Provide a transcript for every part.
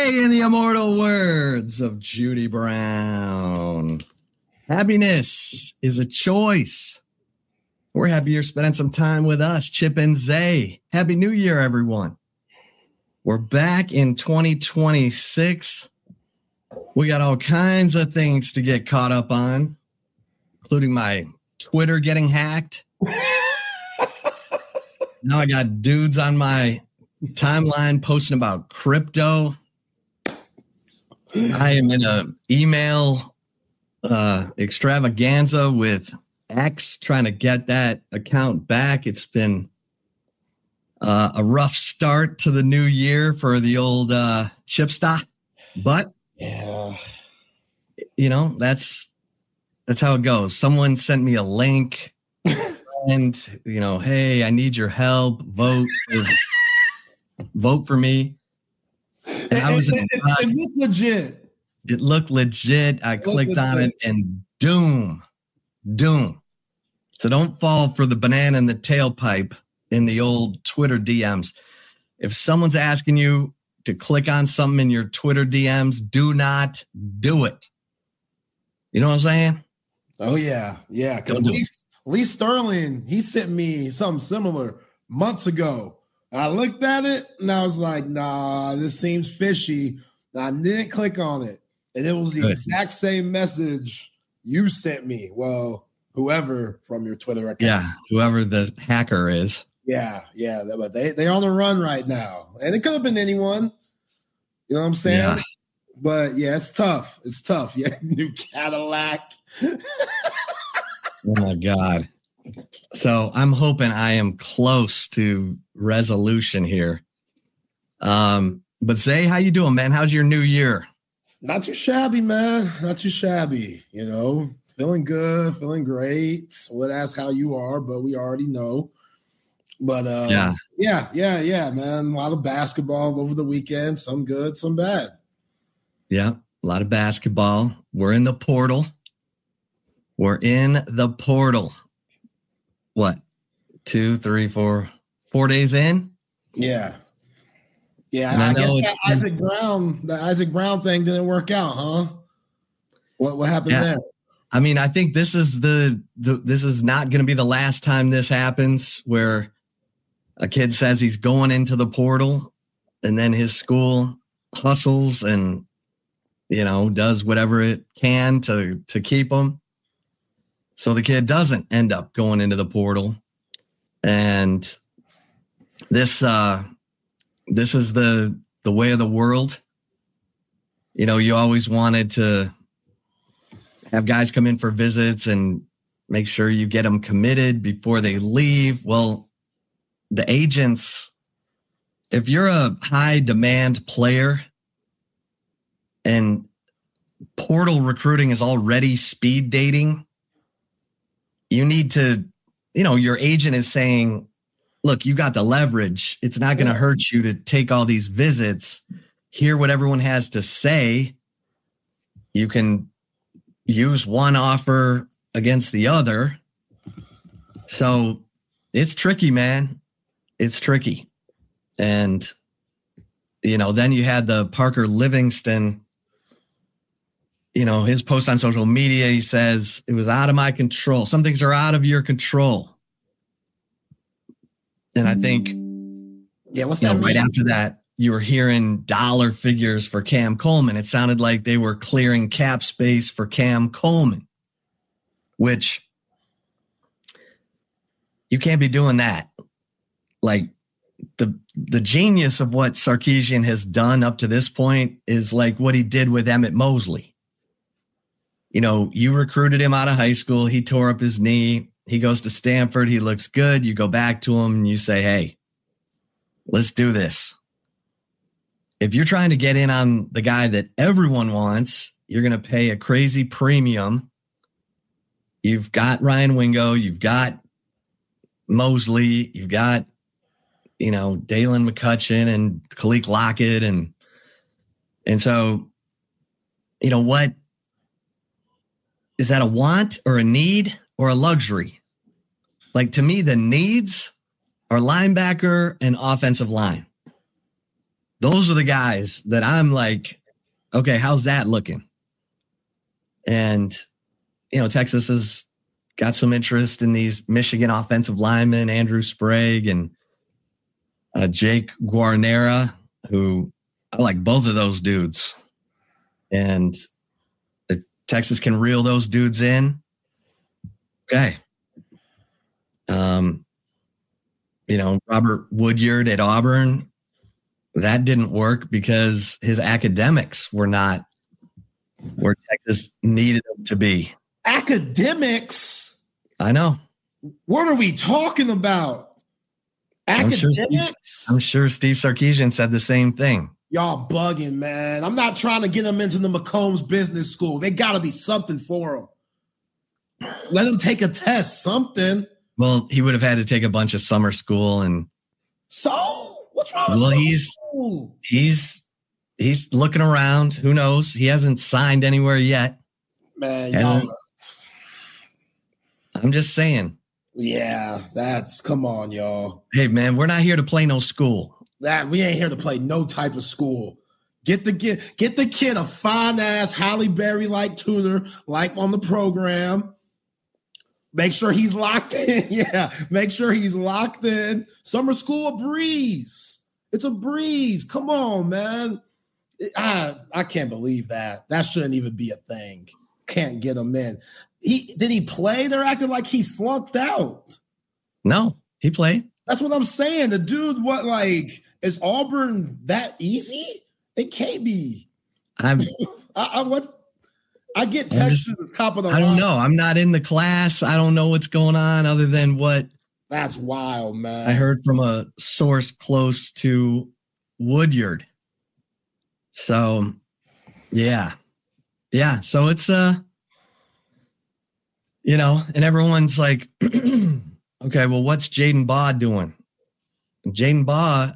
Say in the immortal words of Judy Brown, happiness is a choice. We're happy you're spending some time with us, Chip and Zay. Happy New Year, everyone. We're back in 2026. We got all kinds of things to get caught up on, including my Twitter getting hacked. Now I got dudes on my timeline posting about crypto. I am in a email extravaganza with X trying to get that account back. It's been a rough start to the new year for the old Chipsta, but yeah, you know, that's how it goes. Someone sent me a link and, you know, hey, I need your help. Vote for me. And I was it looked legit. It looked legit. I clicked on it and doom. So don't fall for the banana in the tailpipe in the old Twitter DMs. If someone's asking you to click on something in your Twitter DMs, do not do it. You know what I'm saying? Oh, yeah. Yeah. Because Lee Sterling, he sent me something similar months ago. I looked at it and I was like, nah, this seems fishy. I didn't click on it. And it was the exact same message you sent me. Well, whoever from your Twitter account. Yeah, whoever the hacker is. Yeah. But they're on the run right now. And it could have been anyone. You know what I'm saying? Yeah. But yeah, it's tough. Yeah, new Cadillac. Oh my God. So I'm hoping I am close to resolution here. But Zay, how you doing, man? How's your new year? Not too shabby, man. Not too shabby. You know, feeling good, feeling great. Would ask how you are, but we already know. But yeah, man. A lot of basketball over the weekend. Some good, some bad. Yeah, a lot of basketball. We're in the portal. What? 2, 3, 4 days in? Yeah. Yeah, I guess the Isaac Brown thing didn't work out, huh? What happened there? I mean, I think this is this is not going to be the last time this happens, where a kid says he's going into the portal and then his school hustles and, you know, does whatever it can to keep him. So the kid doesn't end up going into the portal. And this is the way of the world. You know, you always wanted to have guys come in for visits and make sure you get them committed before they leave. Well, the agents, if you're a high demand player and portal recruiting is already speed dating, you need to, you know, your agent is saying, look, you got the leverage. It's not going to hurt you to take all these visits, hear what everyone has to say. You can use one offer against the other. So it's tricky, man. It's tricky. And, you know, then you had the Parker Livingston, you know, his post on social media. He says it was out of my control. Some things are out of your control. And I think, what's that? Right after that, you were hearing dollar figures for Cam Coleman. It sounded like they were clearing cap space for Cam Coleman, which you can't be doing that. Like the genius of what Sarkisian has done up to this point is like what he did with Emmett Mosley. You know, you recruited him out of high school. He tore up his knee. He goes to Stanford. He looks good. You go back to him and you say, hey, let's do this. If you're trying to get in on the guy that everyone wants, you're going to pay a crazy premium. You've got Ryan Wingo. You've got Mosley. You've got, you know, Dalen McCutcheon and Khalil Lockett. And so, you know what? Is that a want or a need or a luxury? Like, to me, the needs are linebacker and offensive line. those are the guys that I'm like, okay, how's that looking? And, Texas has got some interest in these Michigan offensive linemen, Andrew Sprague and Jake Guarnera, who I like both of those dudes. And if Texas can reel those dudes in, okay. Robert Woodyard at Auburn, that didn't work because his academics were not where Texas needed them to be. Academics? I know. What are we talking about? Academics? I'm sure Steve Sarkisian said the same thing. Y'all bugging, man. I'm not trying to get them into the McCombs Business School. They got to be something for them. Let them take a test, something. Well, he would have had to take a bunch of summer school and. So what's wrong with school? He's looking around. Who knows? He hasn't signed anywhere yet. Man, y'all. I'm just saying. Yeah, come on, y'all. Hey, man, we're not here to play no school. We ain't here to play no type of school. Get the kid a fine ass Halle Berry like tutor, like on the program. Make sure he's locked in. Yeah, make sure he's locked in. Summer school, a breeze. It's a breeze. Come on, man. I can't believe that. That shouldn't even be a thing. Can't get him in. Did he play? They're acting like he flunked out. No, he played. That's what I'm saying. The dude, is Auburn that easy? It can't be. I get Texas as top of the line. I don't know. I'm not in the class. I don't know what's going on other than what. That's wild, man. I heard from a source close to Woodyard. So, yeah. Yeah. So it's, and everyone's like, okay, well, what's Jaden Baugh doing? Jaden Baugh,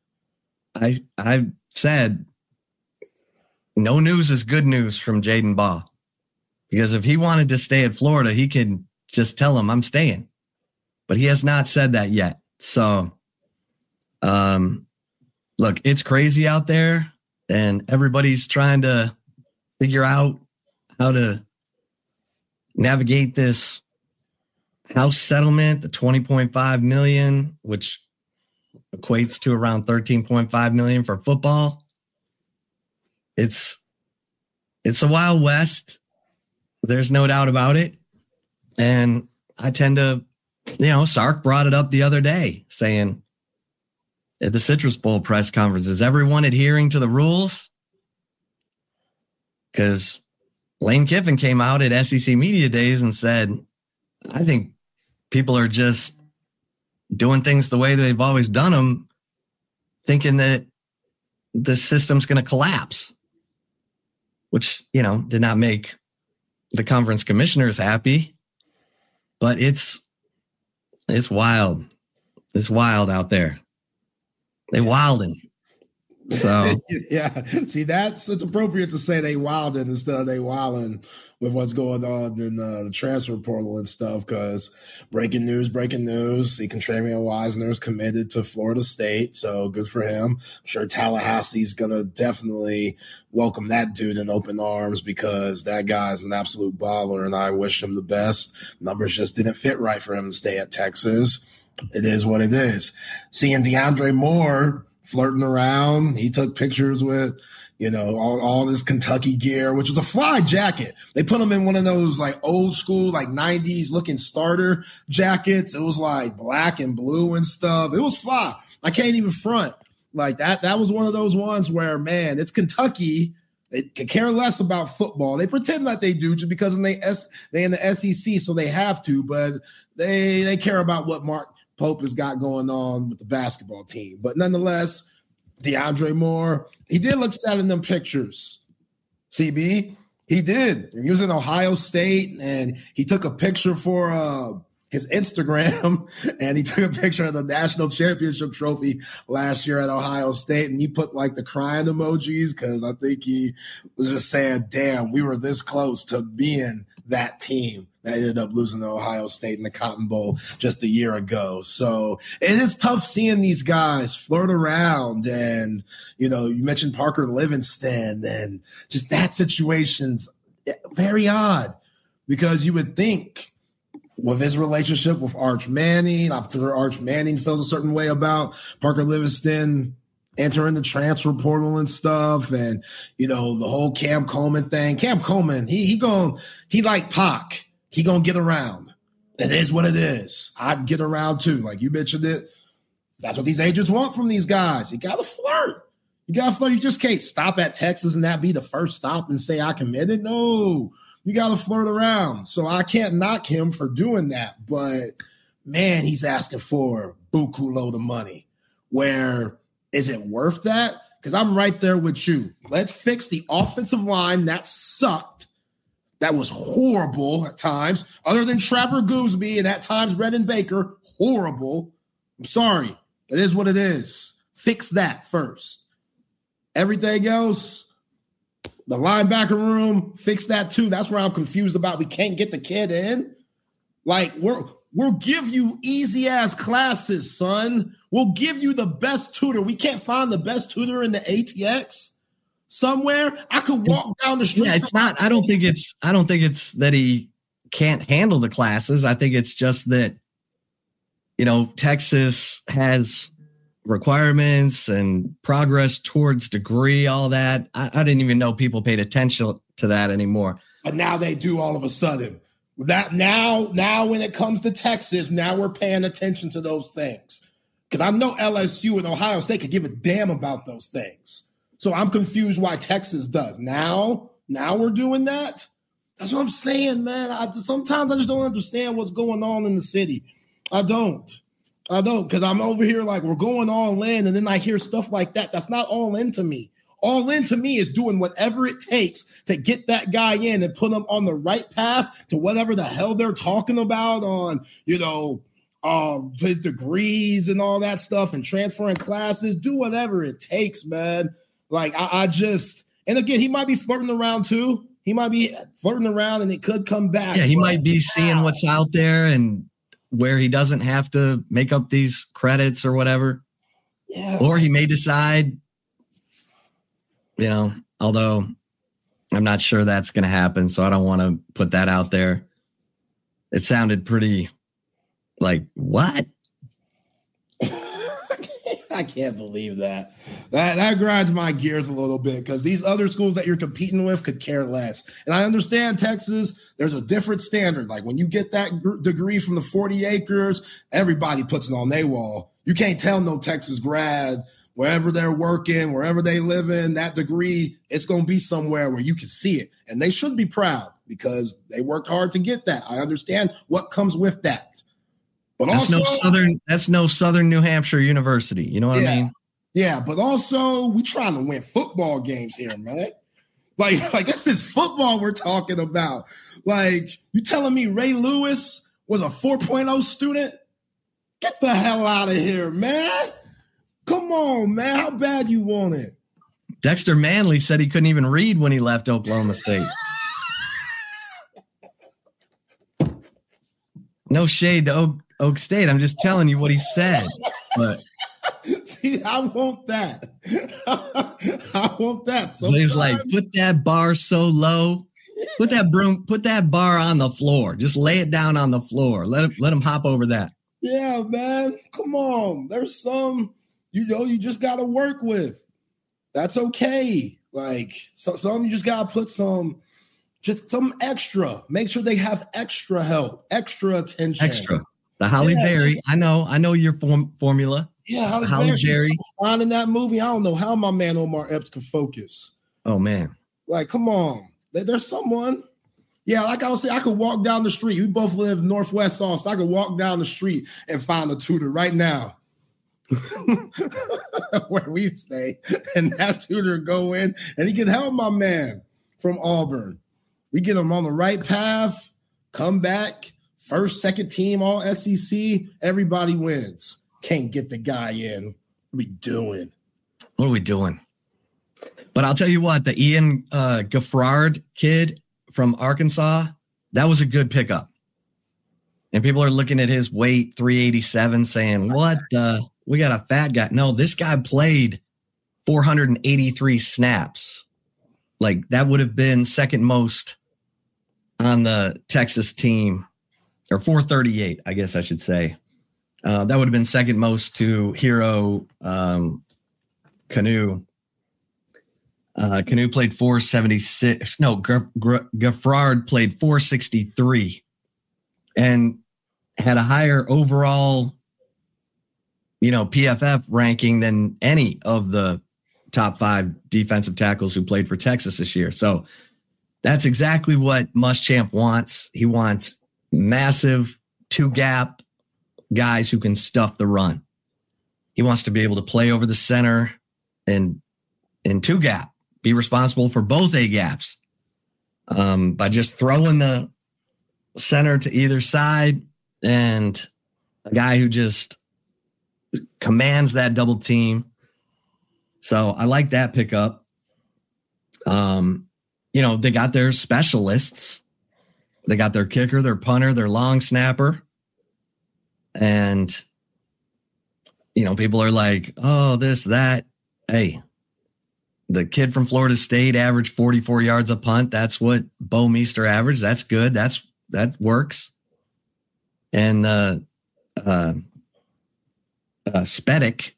I said, no news is good news from Jaden Baugh. Because if he wanted to stay at Florida, he could just tell him I'm staying. But he has not said that yet. So, look, it's crazy out there. And everybody's trying to figure out how to navigate this house settlement, the $20.5 million, which equates to around $13.5 million for football. It's a Wild West. There's no doubt about it. And I tend to, Sark brought it up the other day saying at the Citrus Bowl press conference, is everyone adhering to the rules? Because Lane Kiffin came out at SEC Media Days and said, I think people are just doing things the way they've always done them, thinking that the system's going to collapse, which, did not make the conference commissioners happy. But it's wild. It's wild out there. They wildin'. So yeah, see, it's appropriate to say they wildin' instead of they wildin' with what's going on in the transfer portal and stuff. Because breaking news, see, Contrarian Wisner's committed to Florida State, so good for him. I'm sure Tallahassee's gonna definitely welcome that dude in open arms because that guy's an absolute baller, and I wish him the best. Numbers just didn't fit right for him to stay at Texas. It is what it is. Seeing DeAndre Moore flirting around. He took pictures with, all this Kentucky gear, which was a fly jacket. They put him in one of those old school, 90s looking starter jackets. It was black and blue and stuff. It was fly. I can't even front that. That was one of those ones where, man, it's Kentucky. They could care less about football. They pretend that they do just because they in the SEC, so they have to, but they care about what Mark Pope has got going on with the basketball team. But nonetheless, DeAndre Moore, he did look sad in them pictures. CB, he did. He was in Ohio State, and he took a picture for his Instagram, and he took a picture of the national championship trophy last year at Ohio State, and he put the crying emojis because I think he was just saying, damn, we were this close to being that team that ended up losing to Ohio State in the Cotton Bowl just a year ago. So it is tough seeing these guys flirt around. And, you mentioned Parker Livingston, and just that situation's very odd, because you would think with his relationship with Arch Manning, I'm sure Arch Manning feels a certain way about Parker Livingston entering the transfer portal and stuff. And, the whole Cam Coleman thing. Cam Coleman, he like Pac. He gonna get around. It is what it is. I'd get around too. Like you mentioned it. That's what these agents want from these guys. You gotta flirt. You just can't stop at Texas and that be the first stop and say I committed. No, you gotta flirt around. So I can't knock him for doing that. But man, he's asking for a buku load of money. Where is it worth that? Because I'm right there with you. Let's fix the offensive line that sucked. That was horrible at times, other than Trevor Gooseby and at times Brendan Baker. Horrible. I'm sorry. It is what it is. Fix that first. Everything else, the linebacker room, fix that too. That's where I'm confused about. We can't get the kid in. Like, we'll give you easy ass classes, son. We'll give you the best tutor. We can't find the best tutor in the ATX somewhere. I could walk down the street. Yeah, it's not. I don't think it's that he can't handle the classes. I think it's just that, Texas has requirements and progress towards degree, all that. I didn't even know people paid attention to that anymore. But now they do all of a sudden. That now when it comes to Texas, now we're paying attention to those things. Because I know LSU and Ohio State could give a damn about those things. So I'm confused why Texas does. Now we're doing that? That's what I'm saying, man. Sometimes I just don't understand what's going on in the city. I don't. Because I'm over here like we're going all in, and then I hear stuff like that. That's not all in to me. All in to me is doing whatever it takes to get that guy in and put him on the right path to whatever the hell they're talking about on, his degrees and all that stuff and transferring classes. Do whatever it takes, man. Like, I just, and again, he might be flirting around too. He might be flirting around and it could come back. Yeah, he might be seeing what's out there and where he doesn't have to make up these credits or whatever. Yeah. Or he may decide, although I'm not sure that's going to happen, so I don't want to put that out there. It sounded pretty like, what? I can't believe that. That grinds my gears a little bit, because these other schools that you're competing with could care less. And I understand Texas, there's a different standard. Like when you get that degree from the 40 acres, everybody puts it on their wall. You can't tell no Texas grad wherever they're working, wherever they live in, that degree, it's going to be somewhere where you can see it. And they should be proud because they worked hard to get that. I understand what comes with that. But that's no Southern New Hampshire University. You know what I mean? Yeah, but also we trying to win football games here, man. Like this is football we're talking about. Like, you telling me Ray Lewis was a 4.0 student? Get the hell out of here, man. Come on, man. How bad you want it? Dexter Manley said he couldn't even read when he left Oklahoma State. No shade to Oak State. I'm just telling you what he said. But see, I want that. I want that. So he's like, put that bar so low. Put that bar on the floor. Just lay it down on the floor. Let him hop over that. Yeah, man. Come on. There's some, you just got to work with. That's okay. Like, some you just got to put some extra. Make sure they have extra help, extra attention. Extra. The Halle Berry. I know your formula. Yeah, Halle Berry. Fine in that movie. I don't know how my man Omar Epps can focus. Oh, man. Like, come on. There's someone. Yeah, like I was saying, I could walk down the street. We both live Northwest Austin. I could walk down the street and find a tutor right now where we stay. And that tutor go in and he can help my man from Auburn. We get him on the right path, come back, first, second team, all SEC, everybody wins. Can't get the guy in. What are we doing? But I'll tell you what, the Ian Gaffard kid from Arkansas, that was a good pickup. And people are looking at his weight, 387, saying, what? We got a fat guy. No, this guy played 483 snaps. Like, that would have been second most on the Texas team, or 438, I guess I should say. That would have been second most to Hero Kanu. Kanu played 476. No, Gaffard played 463 and had a higher overall, PFF ranking than any of the top 5 defensive tackles who played for Texas this year. So that's exactly what Muschamp wants. He wants massive 2-gap guys who can stuff the run. He wants to be able to play over the center and in 2-gap, be responsible for both A-gaps by just throwing the center to either side, and a guy who just commands that double team. So I like that pickup. They got their specialists. They got their kicker, their punter, their long snapper. And, people are like, oh, this, that. Hey, the kid from Florida State averaged 44 yards a punt. That's what Bo Meester averaged. That's good. That works. And Spedick,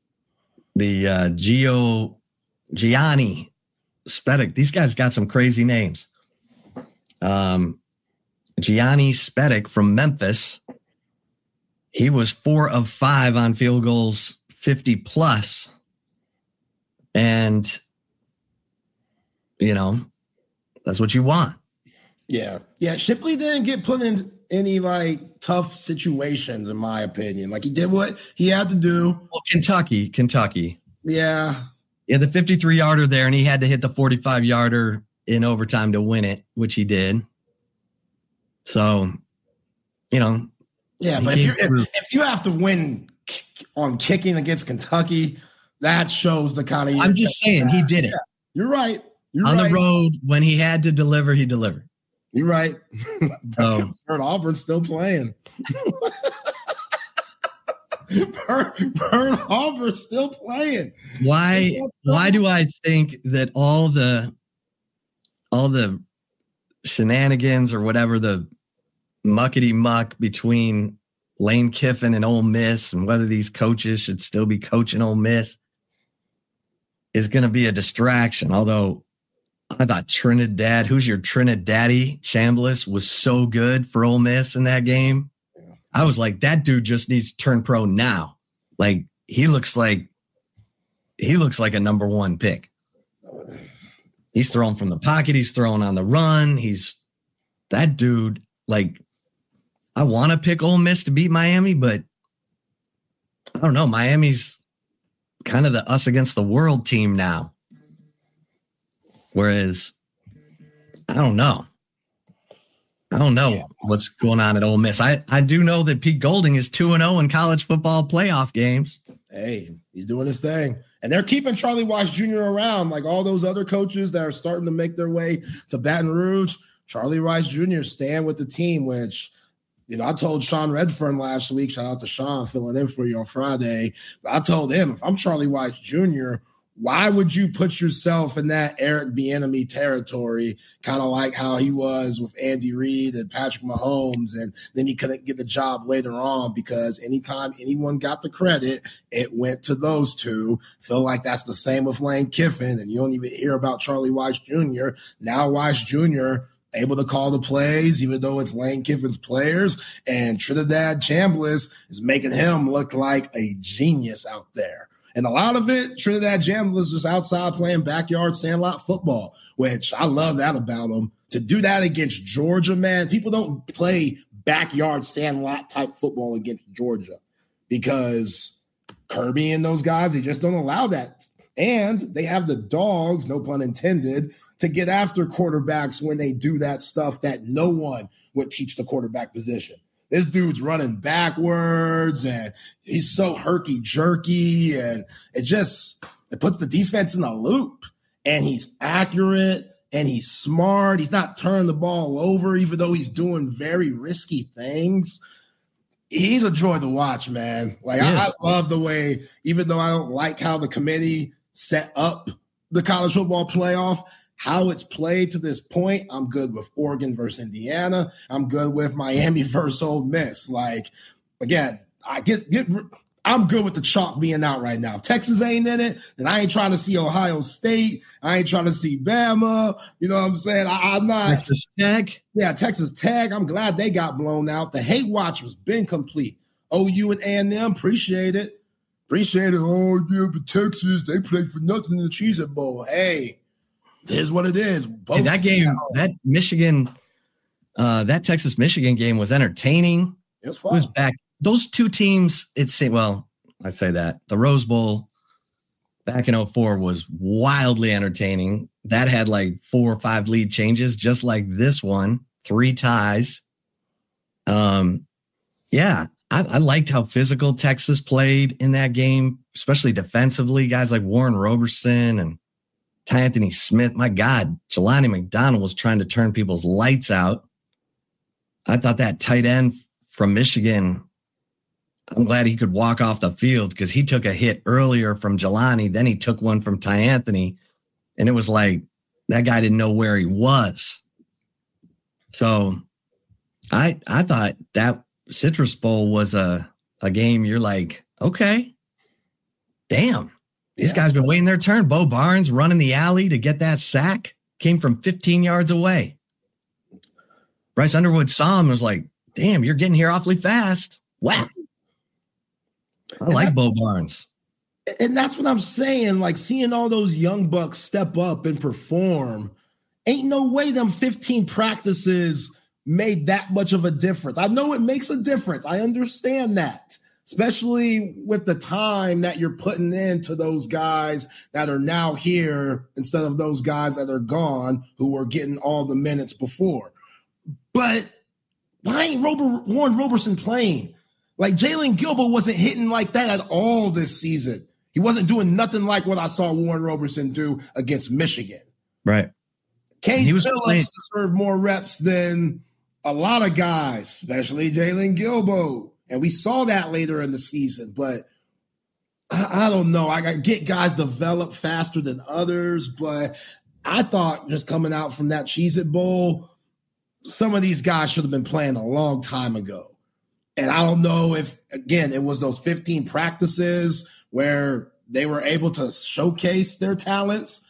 the Gianni Spedick. These guys got some crazy names. Gianni Spedick from Memphis. He was 4 of 5 on field goals, 50 plus. And, that's what you want. Yeah. Yeah. Shipley didn't get put in any tough situations, in my opinion. He did what he had to do. Well, Kentucky. Yeah. Yeah. The 53-yarder there, and he had to hit the 45-yarder in overtime to win it, which he did. So, Yeah. But if you have to win on kicking against Kentucky, that shows the kind of. I'm just saying he did it. Yeah, you're right. The road, when he had to deliver, he delivered. You're right. Bert Auburn's still playing. Bert Auburn's still playing. Why do I think that all the shenanigans or whatever, the muckety muck between Lane Kiffin and Ole Miss, and whether these coaches should still be coaching Ole Miss, is going to be a distraction? Although I thought Trinidad, who's your Trinidaddy, Chambliss, was so good for Ole Miss in that game. Yeah. I was like, that dude just needs to turn pro now. He looks like a number 1 pick. He's throwing from the pocket. He's throwing on the run. He's that dude. I want to pick Ole Miss to beat Miami, but I don't know. Miami's kind of the us against the world team now. Whereas, I don't know what's going on at Ole Miss. I do know that Pete Golding is 2-0 in college football playoff games. Hey, he's doing his thing. And they're keeping Charlie Weiss Jr. around, like all those other coaches that are starting to make their way to Baton Rouge. Charlie Weiss Jr. staying with the team, which, I told Sean Redfern last week, shout out to Sean filling in for you on Friday. But I told him, if I'm Charlie Weiss Jr., why would you put yourself in that Eric Bieniemy territory, kind of like how he was with Andy Reid and Patrick Mahomes, and then he couldn't get the job later on because anytime anyone got the credit, it went to those two. Feel like that's the same with Lane Kiffin, and you don't even hear about Charlie Weiss Jr. Now Weiss Jr. able to call the plays, even though it's Lane Kiffin's players, and Trinidad Chambliss is making him look like a genius out there. And a lot of it, Trinidad Chambliss just outside playing backyard sandlot football, which I love that about him. To do that against Georgia, man, people don't play backyard sandlot type football against Georgia because Kirby and those guys, they just don't allow that. And they have the dogs, no pun intended, to get after quarterbacks when they do that stuff that no one would teach the quarterback position. This dude's running backwards and he's so herky-jerky, and it puts the defense in a loop. And he's accurate and he's smart. He's not turning the ball over, even though he's doing very risky things. He's a joy to watch, man. Like, I love the way, even though I don't like how the committee set up the college football playoff, how it's played to this point, I'm good with Oregon versus Indiana. I'm good with Miami versus Ole Miss. Like, again, I'm good with the chalk being out right now. If Texas ain't in it, then I ain't trying to see Ohio State. I ain't trying to see Bama. You know what I'm saying? I'm not. Texas Tech. Yeah, Texas Tech. I'm glad they got blown out. The hate watch was been complete. OU and A&M, appreciate it. Appreciate it. Oh, yeah, but Texas, they played for nothing in the Cheez-It Bowl. Hey, here's what it is. Hey, that game, that Michigan, that Texas-Michigan game was entertaining. It was fun. It was back. Those two teams, I say that. The Rose Bowl back in 2004 was wildly entertaining. That had like 4 or 5 lead changes, just like this one, 3 ties. Yeah, I liked how physical Texas played in that game, especially defensively. Guys like Warren Roberson and Ty Anthony Smith. My God, Jelani McDonald was trying to turn people's lights out. I thought that tight end from Michigan, I'm glad he could walk off the field because he took a hit earlier from Jelani. Then he took one from Ty Anthony. And it was like that guy didn't know where he was. So I thought that Citrus Bowl was a game you're like, okay, damn. These guys been waiting their turn. Bo Barnes running the alley to get that sack. Came from 15 yards away. Bryce Underwood saw him and was like, damn, you're getting here awfully fast. Wow. I like Bo Barnes. And that's what I'm saying. Like, seeing all those young bucks step up and perform, ain't no way them 15 practices made that much of a difference. I know it makes a difference. I understand that, especially with the time that you're putting into those guys that are now here instead of those guys that are gone who were getting all the minutes before. But why ain't Warren Roberson playing? Like, Jalen Gilbert wasn't hitting like that at all this season. He wasn't doing nothing like what I saw Warren Roberson do against Michigan. Right. Cade Phillips deserved more reps than a lot of guys, especially Jalen Gilbert. And we saw that later in the season. But I don't know. I got to get guys developed faster than others. But I thought just coming out from that Cheez-It Bowl, some of these guys should have been playing a long time ago. And I don't know if, again, it was those 15 practices where they were able to showcase their talents,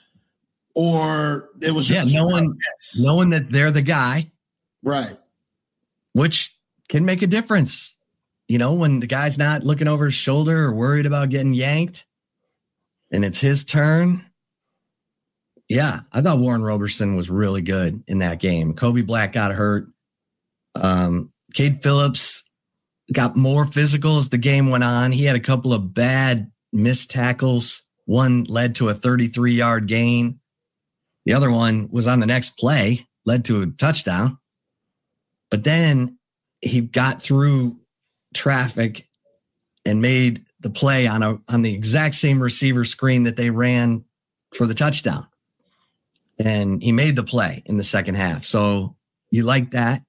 or it was just knowing that they're the guy. Right. Which can make a difference. You know, when the guy's not looking over his shoulder or worried about getting yanked and it's his turn. Yeah, I thought Warren Roberson was really good in that game. Kobe Black got hurt. Cade Phillips got more physical as the game went on. He had a couple of bad missed tackles. One led to a 33-yard gain. The other one was on the next play, led to a touchdown. But then he got through traffic and made the play on the exact same receiver screen that they ran for the touchdown. And he made the play in the second half. So you like that.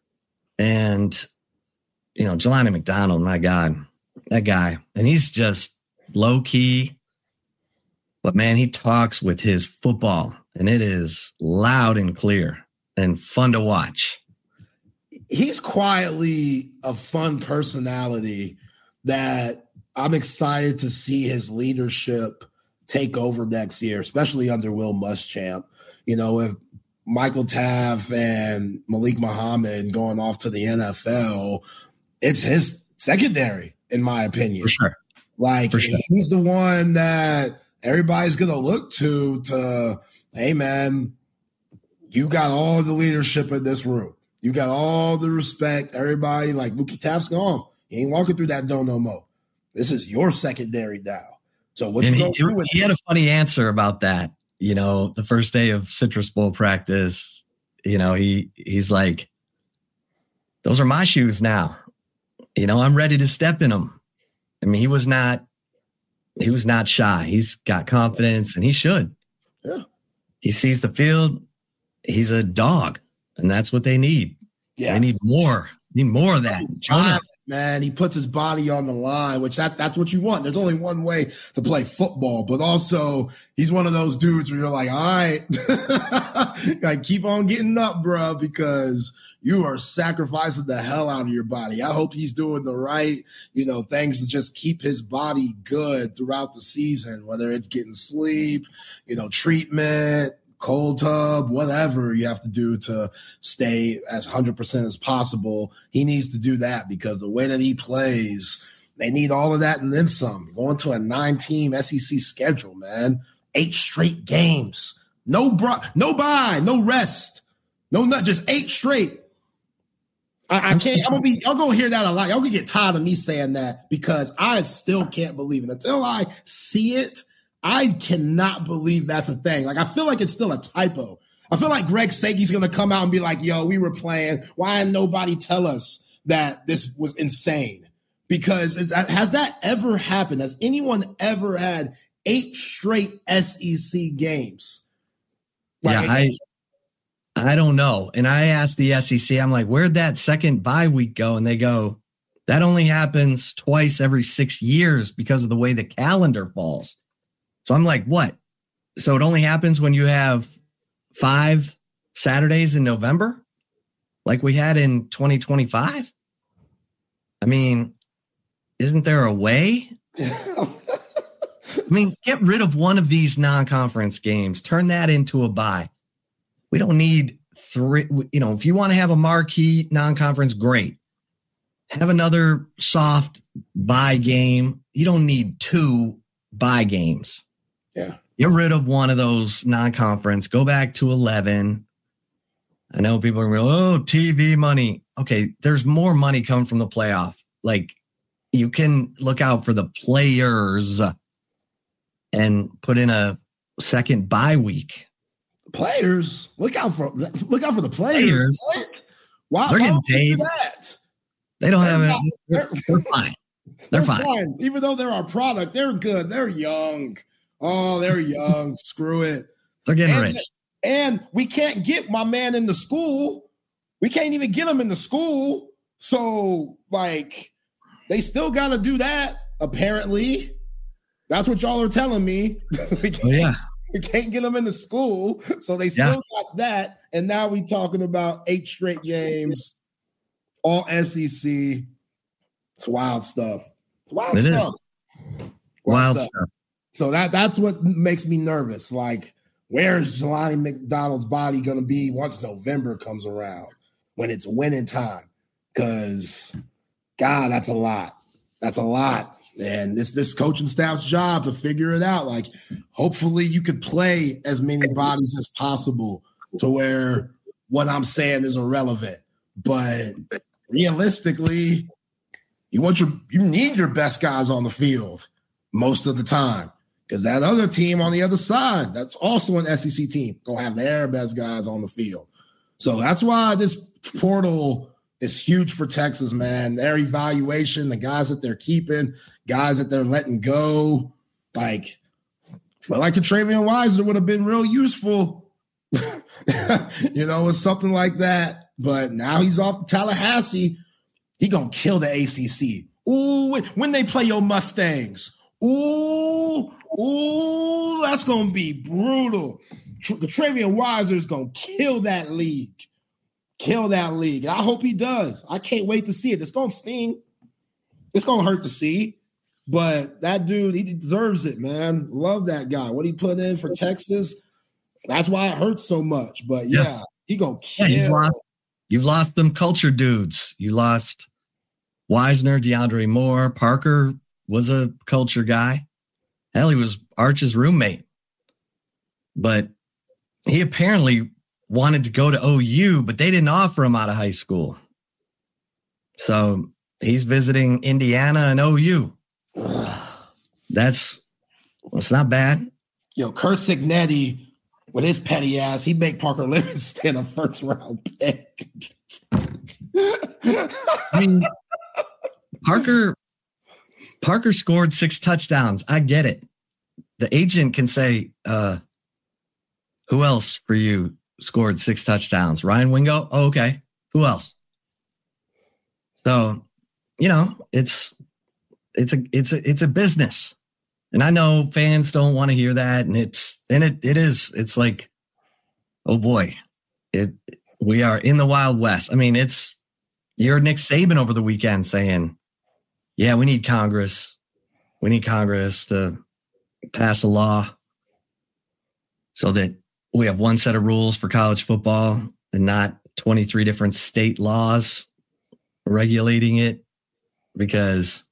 And you know, Jelani McDonald, my God, that guy. And he's just low key. But man, he talks with his football and it is loud and clear and fun to watch. He's quietly a fun personality that I'm excited to see his leadership take over next year, especially under Will Muschamp. You know, if Michael Taft and Malik Muhammad going off to the NFL, it's his secondary, in my opinion. For sure. Like, he's the one that everybody's going to look to, hey, man, you got all the leadership in this room. You got all the respect. Everybody, like, Mookie Taft's gone. He ain't walking through that door no more. This is your secondary now. So what you going to do with he had a funny answer about that. You know, the first day of Citrus Bowl practice, you know, he's like, those are my shoes now. You know, I'm ready to step in them. I mean, he was not shy. He's got confidence and he should. Yeah. He sees the field. he's a dog, and that's what they need. Yeah. They need more. Need more of that. Jonah. Man, he puts his body on the line, which that's what you want. There's only one way to play football, but also he's one of those dudes where you're like, all right, like keep on getting up, bro, because you are sacrificing the hell out of your body. I hope he's doing the right, things to just keep his body good throughout the season, whether it's getting sleep, treatment, cold tub, whatever you have to do to stay as 100% as possible. He needs to do that because the way that he plays, they need all of that and then some. Going to a 9-team SEC schedule, man. 8 straight games. No bye, no rest. No, not just 8 straight. I can't. Y'all gonna hear that a lot. Y'all gonna get tired of me saying that because I still can't believe it. Until I see it, I cannot believe that's a thing. Like, I feel like it's still a typo. I feel like Greg Sankey's going to come out and be like, yo, we were playing. Why didn't nobody tell us that this was insane? Because has that ever happened? Has anyone ever had 8 straight SEC games? Like, I don't know. And I asked the SEC, I'm like, where'd that second bye week go? And they go, that only happens twice every 6 years because of the way the calendar falls. So I'm like, what? So it only happens when you have 5 Saturdays in November, like we had in 2025? I mean, isn't there a way? I mean, get rid of one of these non-conference games. Turn that into a bye. We don't need 3. If you want to have a marquee non-conference, great. Have another soft bye game. You don't need 2 bye games. Yeah. Get rid of one of those non-conference. Go back to 11. I know people are going to go, oh, TV money. Okay, there's more money coming from the playoff. Like, you can look out for the players and put in a second bye week. Players? Look out for the players. Why they're getting paid. Do that? They don't have it. They're fine. They're fine. Even though they're our product, they're good. They're young. Oh, they're young. Screw it. They're getting rich. And we can't get my man in the school. We can't even get him in the school. So, like, they still got to do that, apparently. That's what y'all are telling me. We can't get him in the school. So they still got that. And now we talking about 8 straight games, all SEC. It's wild stuff. It's wild stuff. Wild stuff. So that's what makes me nervous. Like, where's Jelani McDonald's body going to be once November comes around when it's winning time? Because, God, that's a lot. That's a lot. And this coaching staff's job to figure it out. Like, hopefully you could play as many bodies as possible to where what I'm saying is irrelevant. But realistically, you need your best guys on the field most of the time. Because that other team on the other side, that's also an SEC team, gonna have their best guys on the field. So that's why this portal is huge for Texas, man. Their evaluation, the guys that they're keeping, guys that they're letting go, like a Travion Wisener would have been real useful, with something like that. But now he's off to Tallahassee. He gonna kill the ACC. Ooh, when they play your Mustangs. Ooh, that's going to be brutal. The Travion Wisener is going to kill that league. And I hope he does. I can't wait to see it. It's going to sting. It's going to hurt to see. But that dude, he deserves it, man. Love that guy. What he put in for Texas, that's why it hurts so much. But, he going to kill. Yeah, you've lost them culture dudes. You lost Wisener, DeAndre Moore. Parker was a culture guy. Hell, he was Arch's roommate. But he apparently wanted to go to OU, but they didn't offer him out of high school. So he's visiting Indiana and OU. It's not bad. Yo, Kurt Cignetti, with his petty ass, he make Parker Livingston a first-round pick. I mean, Parker scored 6 touchdowns. I get it. The agent can say, who else for you scored 6 touchdowns. Ryan Wingo. Oh, okay. Who else? So, it's a business. And I know fans don't want to hear that. And it's like, oh boy, we are in the Wild West. I mean, you heard Nick Saban over the weekend saying, yeah, we need Congress. We need Congress to pass a law so that we have one set of rules for college football and not 23 different state laws regulating it. Because,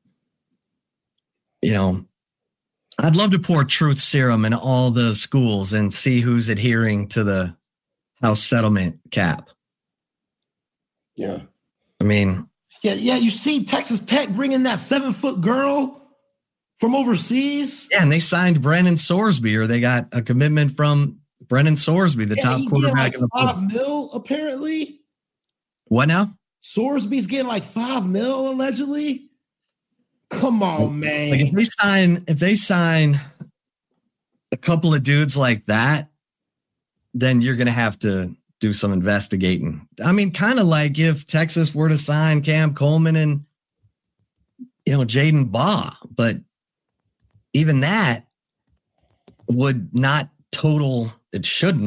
I'd love to pour truth serum in all the schools and see who's adhering to the House settlement cap. Yeah. I mean, yeah. You see Texas Tech bringing that 7-foot girl from overseas. Yeah, and they signed Brennan Sorsby, or they got a commitment from Brennan Sorsby, the top quarterback in the $5 million, apparently. What now? Sorsby's getting like $5 million allegedly. Come on, man. Like if they sign a couple of dudes like that, then you're going to have to do some investigating. I mean, kind of like if Texas were to sign Cam Coleman and, Jaden Baugh, but even that would not total. It should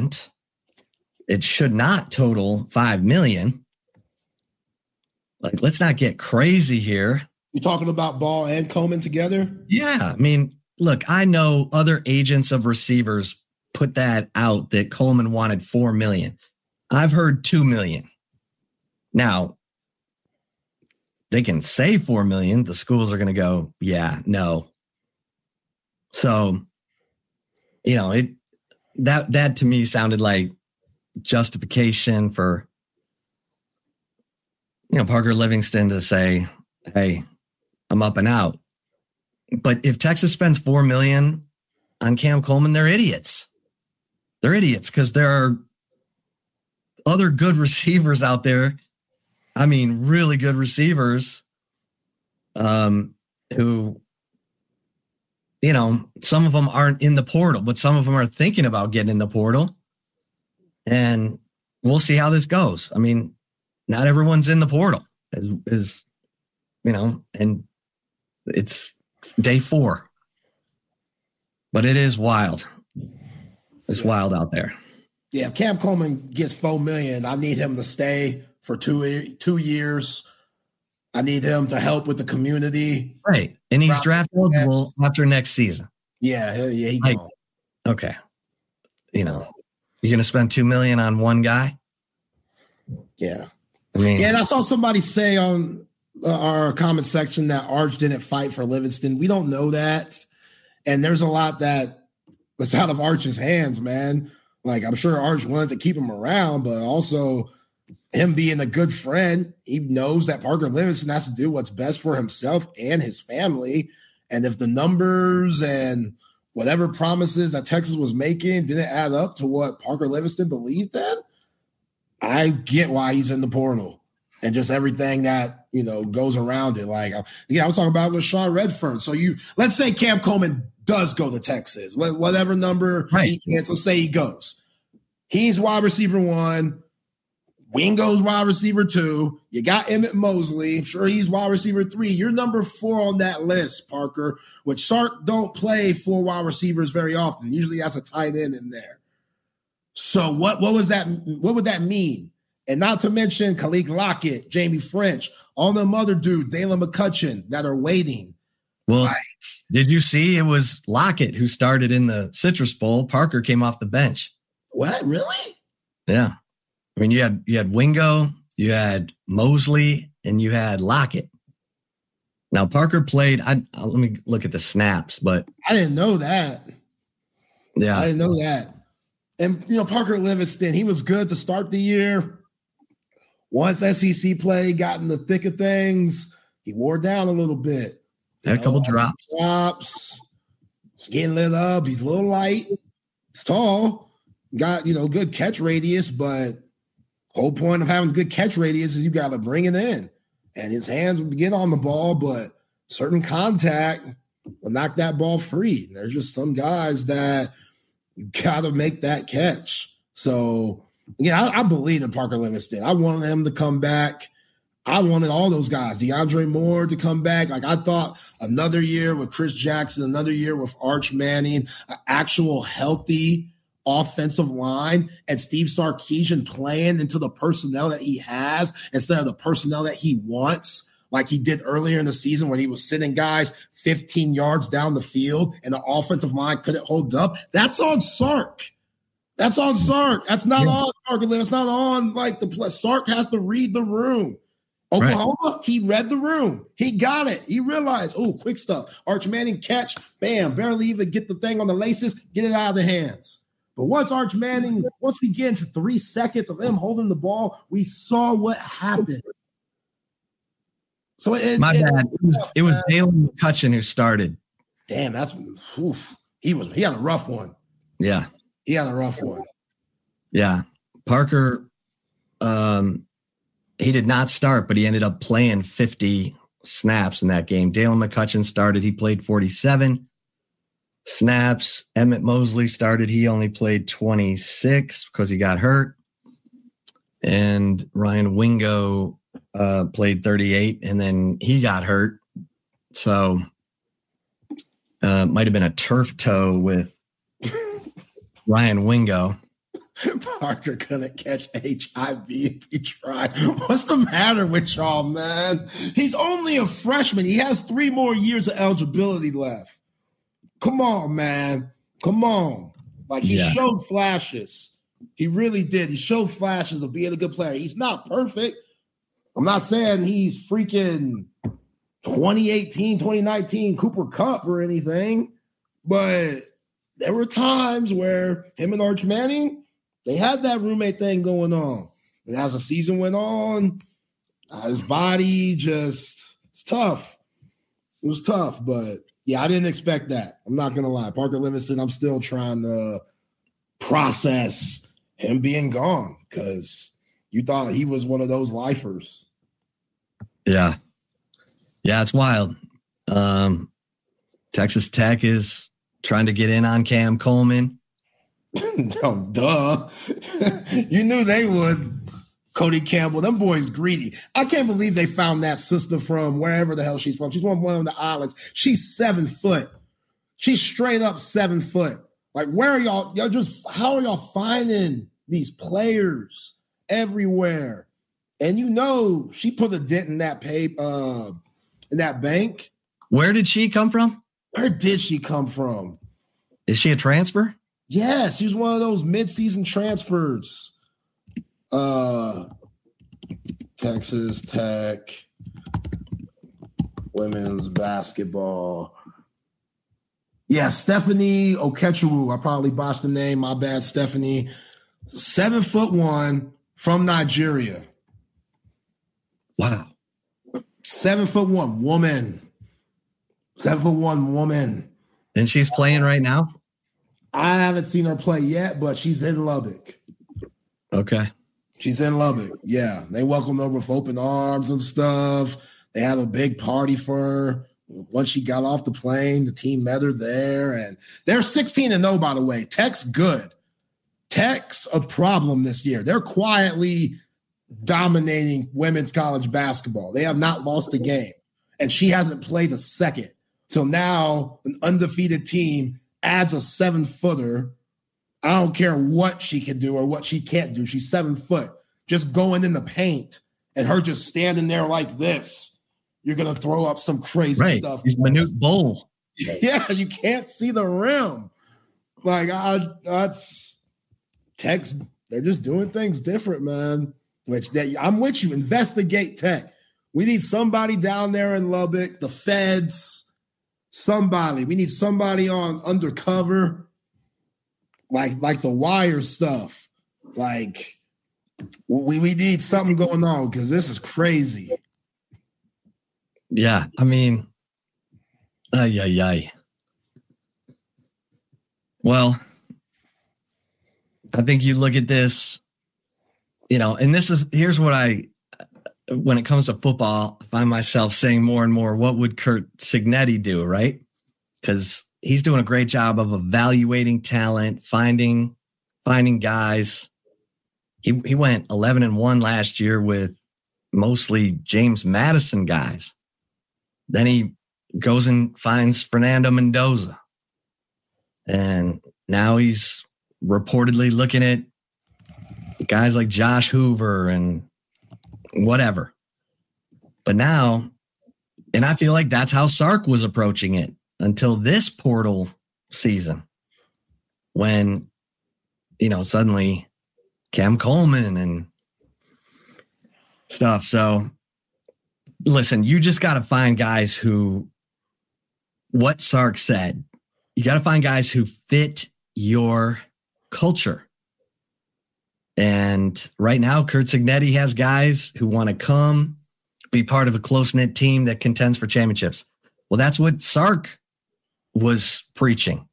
not total $5 million. Like, let's not get crazy here. You talking about Ball and Coleman together? Yeah. I mean, look, I know other agents of receivers put that out that Coleman wanted $4 million. I've heard $2 million. Now, they can say $4 million. The schools are going to go, yeah, no. So, that to me sounded like justification for, Parker Livingston to say, hey, I'm up and out. But if Texas spends $4 million on Cam Coleman, they're idiots. They're idiots because there are other good receivers out there. I mean, really good receivers who, some of them aren't in the portal, but some of them are thinking about getting in the portal. And we'll see how this goes. I mean, not everyone's in the portal, and it's day 4. But it is wild. It's wild out there. Yeah, if Cam Coleman gets $4 million, I need him to stay for 2 years. I need him to help with the community. Right. And he's draft eligible after next season. Yeah, he like, okay. You're going to spend $2 million on one guy? Yeah. I mean, and I saw somebody say on our comment section that Arch didn't fight for Livingston. We don't know that. And there's a lot that's out of Arch's hands, man. Like, I'm sure Arch wanted to keep him around, but also him being a good friend, he knows that Parker Livingston has to do what's best for himself and his family. And if the numbers and whatever promises that Texas was making didn't add up to what Parker Livingston believed in, I get why he's in the portal and just everything that, goes around it. Like, I was talking about with Sean Redfern. So let's say Cam Coleman does go to Texas, whatever number he gets, let's say he goes. He's wide receiver 1. Wingo's wide receiver 2. You got Emmett Mosley. I'm sure he's wide receiver 3. You're number 4 on that list, Parker, which Sark don't play 4 wide receivers very often. Usually has a tight end in there. So what would that mean? And not to mention Khalil Lockett, Jamie French, all them other dudes, Dalen McCutcheon, that are waiting. Well, did you see it was Lockett who started in the Citrus Bowl? Parker came off the bench. What? Really? Yeah. I mean, you had Wingo, you had Mosley, and you had Lockett. Now, Parker played, let me look at the snaps, but I didn't know that. Yeah. I didn't know that. And, Parker Livingston, he was good to start the year. Once SEC play got in the thick of things, he wore down a little bit. Had a couple drops. He's getting lit up. He's a little light. He's tall. Got, good catch radius, but whole point of having good catch radius is you got to bring it in. And his hands would get on the ball, but certain contact will knock that ball free. And there's just some guys that you got to make that catch. So, yeah, I believe in Parker Livingston. I wanted him to come back. I wanted all those guys, DeAndre Moore to come back. Like, I thought another year with Chris Jackson, another year with Arch Manning, an actual healthy offensive line, and Steve Sarkisian playing into the personnel that he has instead of the personnel that he wants, like he did earlier in the season when he was sitting guys 15 yards down the field and the offensive line couldn't hold up. That's on Sark. That's on Sark. That's not on Parker. That's not on like the play. Sark has to read the room. Oklahoma, right. He read the room. He got it. He realized, oh, quick stuff. Arch Manning catch, bam, barely even get the thing on the laces, get it out of the hands. But once we get into 3 seconds of him holding the ball, we saw what happened. So my bad. It was Jalen McCutcheon who started. Damn, he had a rough one. Yeah. He had a rough one. Yeah. Parker, he did not start, but he ended up playing 50 snaps in that game. Dalen McCutcheon started. He played 47 snaps. Emmett Mosley started. He only played 26 because he got hurt. And Ryan Wingo played 38, and then he got hurt. So might have been a turf toe with Ryan Wingo. Parker couldn't catch HIV if he tried. What's the matter with y'all, man? He's only a freshman. He has 3 more years of eligibility left. Come on, man. Come on. Like, he showed flashes. He really did. He showed flashes of being a good player. He's not perfect. I'm not saying he's freaking 2018, 2019 Cooper Kupp or anything, but there were times where him and Arch Manning, they had that roommate thing going on. And as the season went on, his body it's tough. It was tough, but yeah, I didn't expect that. I'm not going to lie. Parker Livingston, I'm still trying to process him being gone because you thought he was one of those lifers. Yeah. Yeah, it's wild. Texas Tech is trying to get in on Cam Coleman. Oh, duh. You knew they would. Cody Campbell, them boys greedy. I can't believe they found that sister from wherever the hell she's from. She's from one of the islands. She's 7 foot. She's straight up 7 foot. Like, where are y'all? How are y'all finding these players everywhere? And you know, she put a dent in that in that bank. Where did she come from? Where did she come from? Is she a transfer? Yes, she's one of those mid-season transfers. Texas Tech women's basketball. Yeah, Stephanie Okechukwu. I probably botched the name. My bad, Stephanie. 7'1" from Nigeria. Wow. 7'1" woman. 7'1" woman. And she's playing right now? I haven't seen her play yet, but she's in Lubbock. Okay. She's in Lubbock. Yeah. They welcomed her with open arms and stuff. They had a big party for her. Once she got off the plane, the team met her there. And they're 16-0, by the way. Tech's good. Tech's a problem this year. They're quietly dominating women's college basketball. They have not lost a game. And she hasn't played a second. So now an undefeated team adds a 7-footer. I don't care what she can do or what she can't do. She's 7 foot. Just going in the paint and her just standing there like this. You're going to throw up some crazy stuff. He's Manute Bol. Yeah, you can't see the rim. Like, that's Tech's. They're just doing things different, man. I'm with you. Investigate Tech. We need somebody down there in Lubbock, the feds. Somebody. We need somebody on undercover, like the Wire stuff. Like, we need something going on because this is crazy. Yeah, I mean, well, I think you look at this, and here's what when it comes to football, I find myself saying more and more, what would Curt Cignetti do, right? Because he's doing a great job of evaluating talent, finding finding guys. He went 11-1 last year with mostly James Madison guys. Then he goes and finds Fernando Mendoza. And now he's reportedly looking at guys like Josh Hoover and whatever. But now, and I feel like that's how Sark was approaching it until this portal season when, suddenly Cam Coleman and stuff. So listen, you just got to find guys who, what Sark said, you got to find guys who fit your culture. And right now, Curt Cignetti has guys who want to come be part of a close-knit team that contends for championships. Well, that's what Sark was preaching.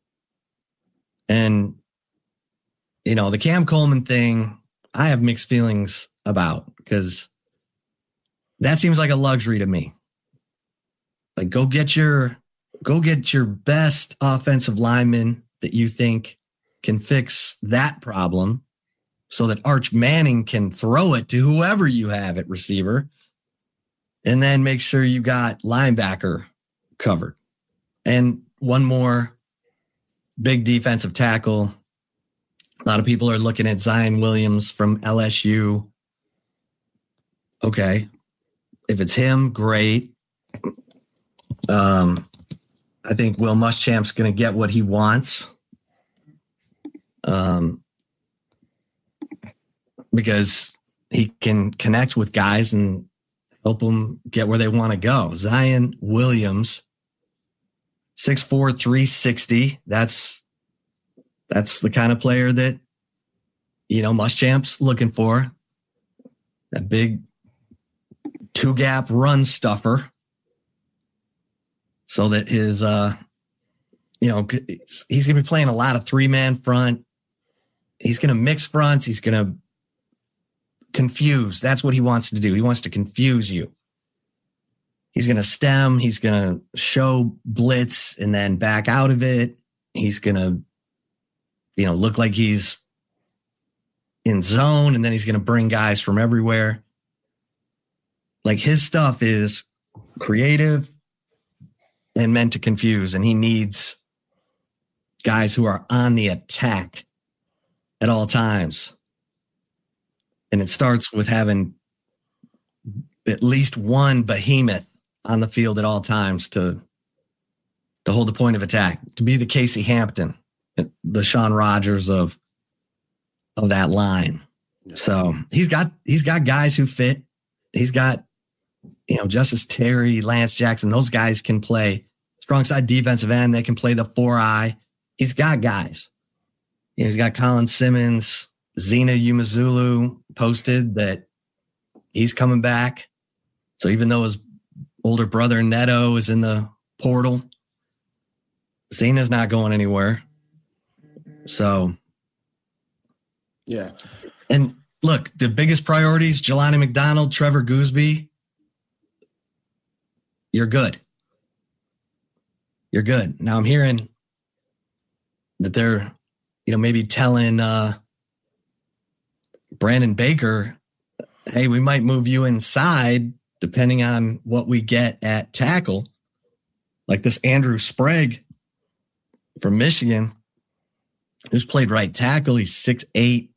And, the Cam Coleman thing, I have mixed feelings about because that seems like a luxury to me. Like, go get your best offensive lineman that you think can fix that problem so that Arch Manning can throw it to whoever you have at receiver, and then make sure you got linebacker covered. And one more big defensive tackle. A lot of people are looking at Zion Williams from LSU. Okay. If it's him, great. I think Will Muschamp's going to get what he wants. Because he can connect with guys and help them get where they want to go. Zion Williams, 6'4", 360. That's the kind of player that, Muschamp's looking for. That big two-gap run stuffer. So that his, he's going to be playing a lot of three-man front. He's going to mix fronts. He's going to confuse. That's what he wants to do. He wants to confuse you. He's going to stem. He's going to show blitz and then back out of it. He's going to, look like he's in zone, and then he's going to bring guys from everywhere. Like, his stuff is creative and meant to confuse, and he needs guys who are on the attack at all times. And it starts with having at least one behemoth on the field at all times to hold the point of attack, to be the Casey Hampton, the Sean Rogers of that line. So he's got guys who fit. He's got, Justice Terry, Lance Jackson, those guys can play strong side defensive end. They can play the 4-eye. He's got guys. He's got Colin Simmons, Zena Umazulu posted that he's coming back. So even though his older brother Neto is in the portal, Zena's not going anywhere. So, yeah. And look, the biggest priorities, Jelani McDonald, Trevor Gooseby, you're good. You're good. Now I'm hearing that they're, maybe telling Brandon Baker, hey, we might move you inside depending on what we get at tackle. Like this Andrew Sprague from Michigan, who's played right tackle. He's 6'8".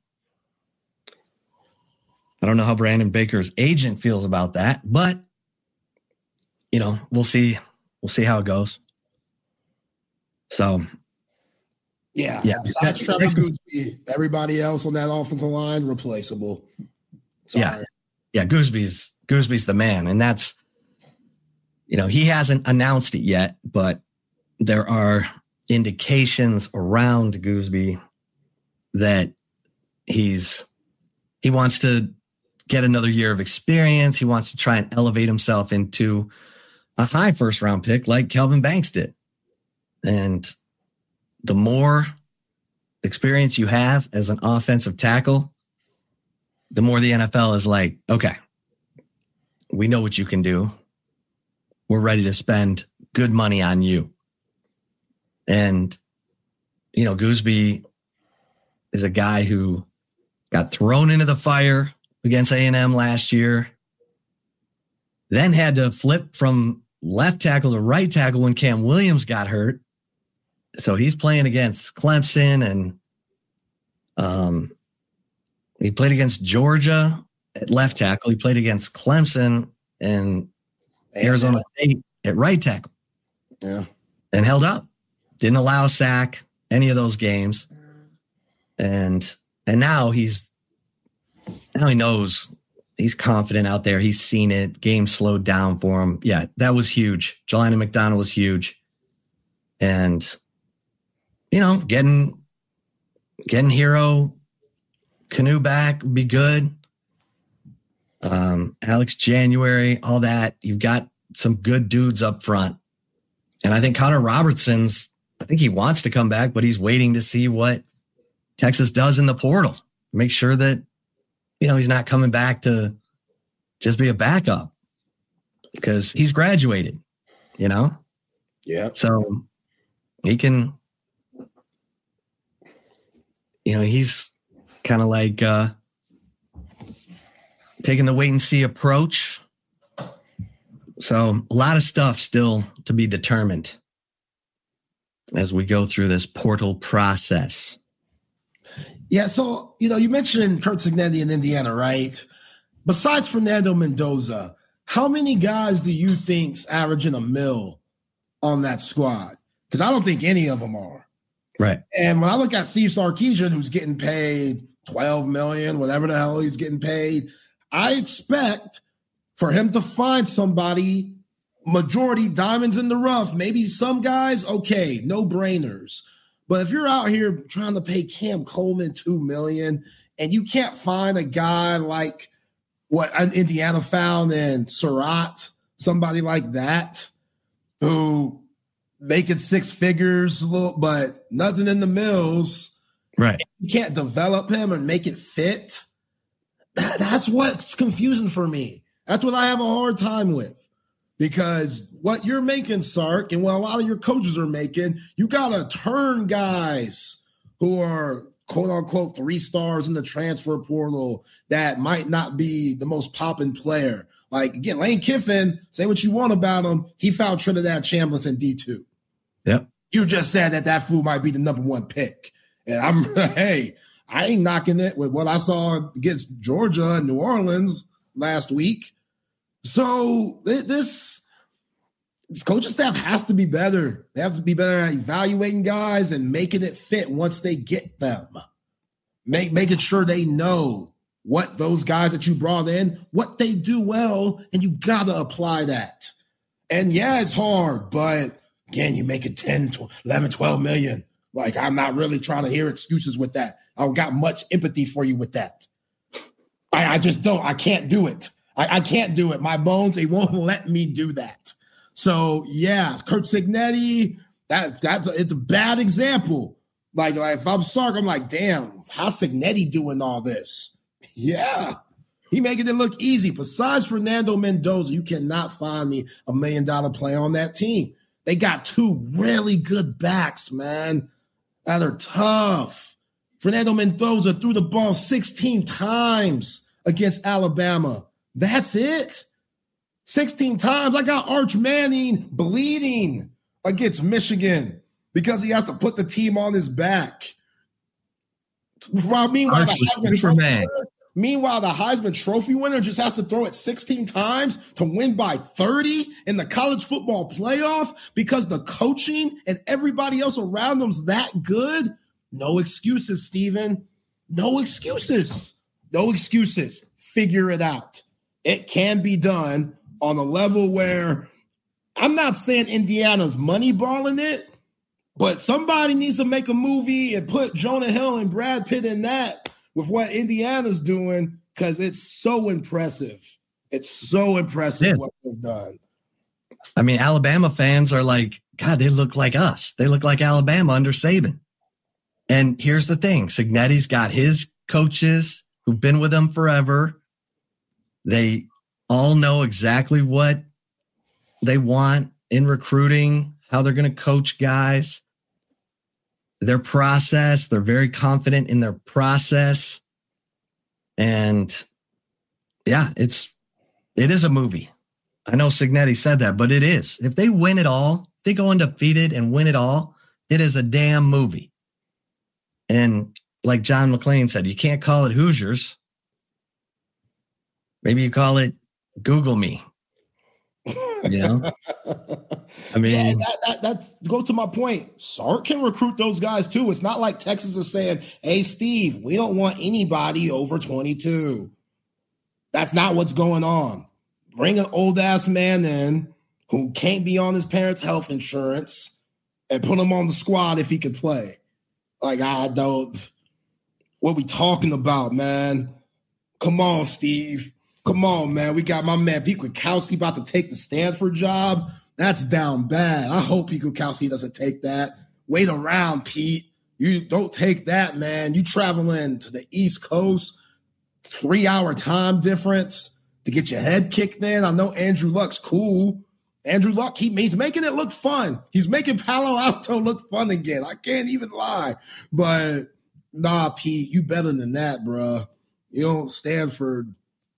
I don't know how Brandon Baker's agent feels about that, but we'll see. We'll see how it goes. So, yeah. Besides Trevor Gooseby, everybody else on that offensive line replaceable. Sorry. Yeah. Goosby's the man, and that's he hasn't announced it yet, but there are indications around Gooseby that he wants to get another year of experience. He wants to try and elevate himself into a high first round pick like Kelvin Banks did. And the more experience you have as an offensive tackle, the more the NFL is like, okay, we know what you can do. We're ready to spend good money on you. And, Gooseby is a guy who got thrown into the fire against A&M last year, then had to flip from left tackle to right tackle when Cam Williams got hurt. So he's playing against Clemson, and he played against Georgia at left tackle. He played against Clemson and Arizona State at right tackle. Yeah. And held up. Didn't allow a sack any of those games. And now he knows, he's confident out there. He's seen it. Game slowed down for him. Yeah, that was huge. Jelani McDonald was huge. And, getting Hero Kanu back would be good. Alex January, all that. You've got some good dudes up front. And I think Connor Robertson's, I think he wants to come back, but he's waiting to see what Texas does in the portal. Make sure that, he's not coming back to just be a backup because he's graduated, Yeah. So he can, he's kind of like taking the wait and see approach. So a lot of stuff still to be determined as we go through this portal process. Yeah. So, you mentioned Curt Cignetti in Indiana, right? Besides Fernando Mendoza, how many guys do you think's averaging $1 million on that squad? Because I don't think any of them are. Right. And when I look at Steve Sarkisian, who's getting paid $12 million, whatever the hell he's getting paid, I expect for him to find somebody, majority diamonds in the rough, maybe some guys, okay, no brainers. But if you're out here trying to pay Cam Coleman $2 million and you can't find a guy like what Indiana found in Surratt, somebody like that, who making six figures, but nothing in the mills. Right. You can't develop him and make it fit. That's what's confusing for me. That's what I have a hard time with, because what you're making, Sark, and what a lot of your coaches are making, you got to turn guys who are quote unquote 3 stars in the transfer portal that might not be the most popping player. Like, again, Lane Kiffin, say what you want about him, he found Trinidad Chambliss in D2. Yep. You just said that fool might be the number 1 pick. And I ain't knocking it with what I saw against Georgia and New Orleans last week. So this coaching staff has to be better. They have to be better at evaluating guys and making it fit once they get them. Making sure they know what those guys that you brought in, what they do well, and you got to apply that. And yeah, it's hard, but again, you make it 10, 11, 12 million. Like, I'm not really trying to hear excuses with that. I don't got much empathy for you with that. I just don't. I can't do it. I can't do it. My bones, they won't let me do that. So yeah, Curt Cignetti, it's a bad example. Like if I'm Sark, I'm like, damn, how's Cignetti doing all this? Yeah, he making it look easy. Besides Fernando Mendoza, you cannot find me $1 million play on that team. They got 2 really good backs, man, that are tough. Fernando Mendoza threw the ball 16 times against Alabama. That's it. 16 times. I got Arch Manning bleeding against Michigan because he has to put the team on his back. Meanwhile, the Heisman Trophy winner just has to throw it 16 times to win by 30 in the college football playoff because the coaching and everybody else around them's that good. No excuses, Steven. No excuses. No excuses. Figure it out. It can be done on a level where I'm not saying Indiana's moneyballing it, but somebody needs to make a movie and put Jonah Hill and Brad Pitt in that with what Indiana's doing, because it's so impressive. It's so impressive what they've done. I mean, Alabama fans are like, God, they look like us. They look like Alabama under Saban. And here's the thing. Cignetti's got his coaches who've been with him forever. They all know exactly what they want in recruiting, how they're going to coach guys. their process. They're very confident in their process. And yeah, it is a movie. I know Cignetti said that, but it is. If they win it all, if they go undefeated and win it all, it is a damn movie. And like John McClane said, you can't call it Hoosiers. Maybe you call it Google Me. You know? I mean, that's go to my point. Sark can recruit those guys too. It's not like Texas is saying, hey, Steve, we don't want anybody over 22. That's not what's going on. Bring an old ass man in who can't be on his parents' health insurance and put him on the squad if he could play. Like, I don't. What we talking about, man? Come on, Steve. Come on, man. We got my man Pete Kwiatkowski about to take the Stanford job. That's down bad. I hope Pete Kwiatkowski doesn't take that. Wait around, Pete. You don't take that, man. You traveling to the East Coast, 3-hour time difference to get your head kicked in. I know Andrew Luck's cool. Andrew Luck, he's making it look fun. He's making Palo Alto look fun again. I can't even lie. But nah, Pete, you better than that, bro. You don't Stanford.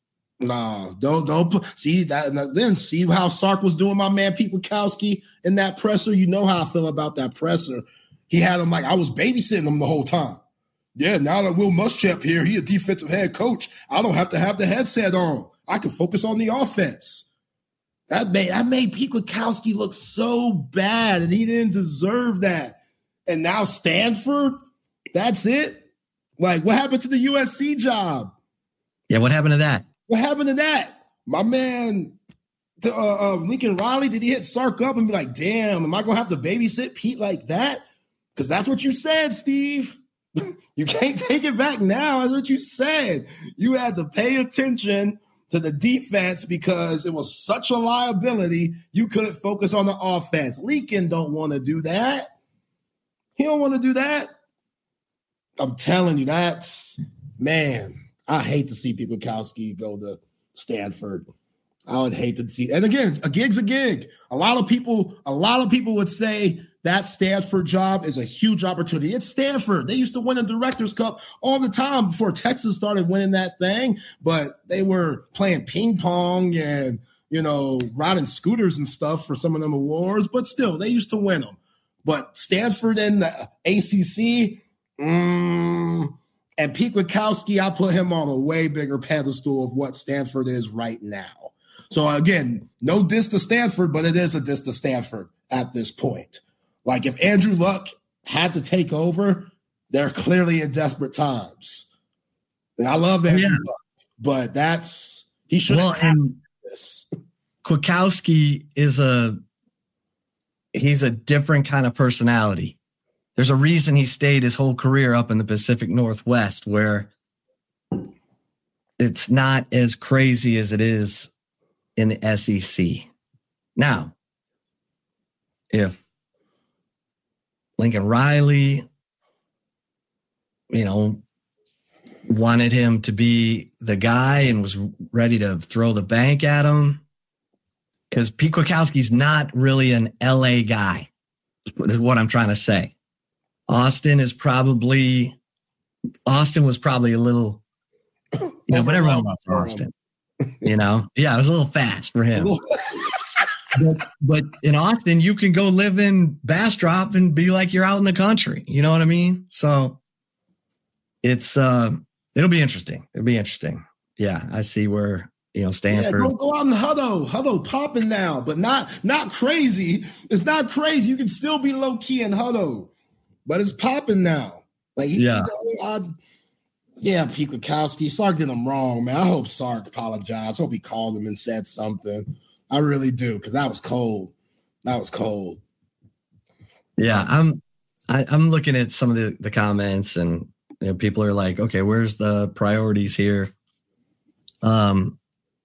Nah, don't see that. Then see how Sark was doing my man Pete Kwiatkowski in that presser. You know how I feel about that presser. He had him like I was babysitting him the whole time. Yeah, now that Will Muschamp here, he a defensive head coach. I don't have to have the headset on. I can focus on the offense. That made Pete Kwiatkowski look so bad, and he didn't deserve that. And now Stanford, that's it? Like, what happened to the USC job? Yeah, what happened to that? What happened to that? My man, Lincoln Riley, did he hit Sark up and be like, damn, am I going to have to babysit Pete like that? Because that's what you said, Steve. You can't take it back now. That's what you said. You had to pay attention to the defense because it was such a liability. You couldn't focus on the offense. Lincoln don't want to do that. He don't want to do that. I'm telling you, man, I hate to see Pete Kwiatkowski go to Stanford. I would hate to see. And again, a gig's a gig. A lot of people would say that Stanford job is a huge opportunity. It's Stanford. They used to win a Director's Cup all the time before Texas started winning that thing, but they were playing ping pong and, riding scooters and stuff for some of them awards, but still, they used to win them. But Stanford and the ACC, and Pete Kwiatkowski, I put him on a way bigger pedestal of what Stanford is right now. So again, no diss to Stanford, but it is a diss to Stanford at this point. Like if Andrew Luck had to take over, they're clearly in desperate times. And I love Andrew Luck, but he shouldn't have this. Kwiatkowski he's a different kind of personality. There's a reason he stayed his whole career up in the Pacific Northwest, where it's not as crazy as it is in the SEC. Now, if Lincoln Riley, wanted him to be the guy and was ready to throw the bank at him, because Pete Kwiatkowski's not really an LA guy, is what I'm trying to say. Austin was probably a little, but everyone loves Austin, Yeah, it was a little fast for him. but in Austin, you can go live in Bastrop and be like you're out in the country. You know what I mean? So it's it'll be interesting. It'll be interesting. Yeah, I see where Stanford. Yeah, go out in Hutto popping now, but not crazy. It's not crazy. You can still be low key in Hutto. But it's popping now. Like, Pete Kwiatkowski. Sark did him wrong, man. I hope Sark apologized. I hope he called him and said something. I really do, because that was cold. Yeah, I'm looking at some of the comments, and people are like, okay, where's the priorities here? Naaman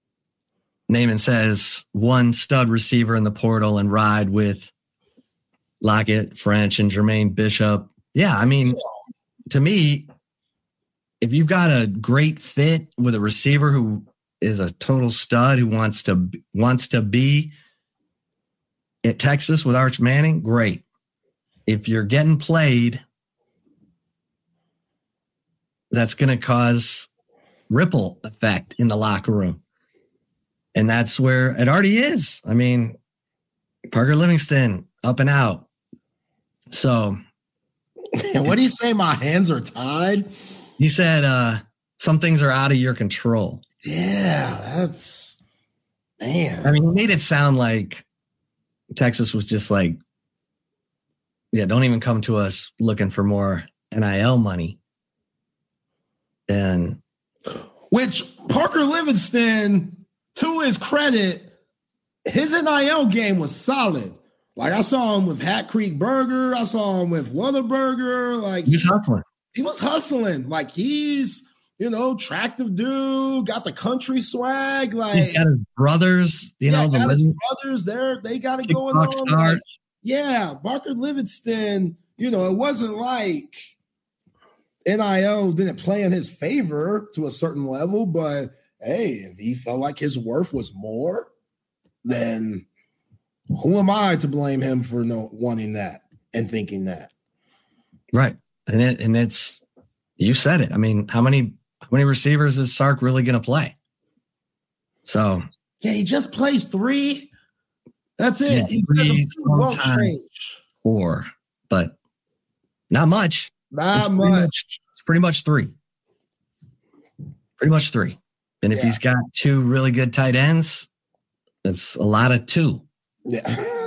says one stud receiver in the portal and ride with Lockett, French, and Jermaine Bishop. Yeah, I mean, to me, if you've got a great fit with a receiver who is a total stud, who wants to be at Texas with Arch Manning, great. If you're getting played that's going to cause ripple effect in the locker room. And that's where it already is. I mean, Parker Livingston up and out. So what do you say? My hands are tied. He said, some things are out of your control. Yeah, that's, man. I mean, he made it sound like Texas was just like, yeah, don't even come to us looking for more NIL money. And which Parker Livingston, to his credit, his NIL game was solid. Like, I saw him with Hat Creek Burger. I saw him with Whataburger. Like, he was hustling. He was hustling. Like, he's, attractive dude, got the country swag. Like, he's got his brothers, his brothers, they got it going on. Like, yeah, Parker Livingston, it wasn't like NIL didn't play in his favor to a certain level, but hey, if he felt like his worth was more, then who am I to blame him for wanting that and thinking that? Right. And it's, you said it. I mean, how many receivers is Sark really going to play? So yeah, he just plays 3. That's it. Yeah, 4, but not much. Not much. It's pretty much 3. Pretty much 3. And if he's got 2 really good tight ends, that's a lot of 2. Yeah.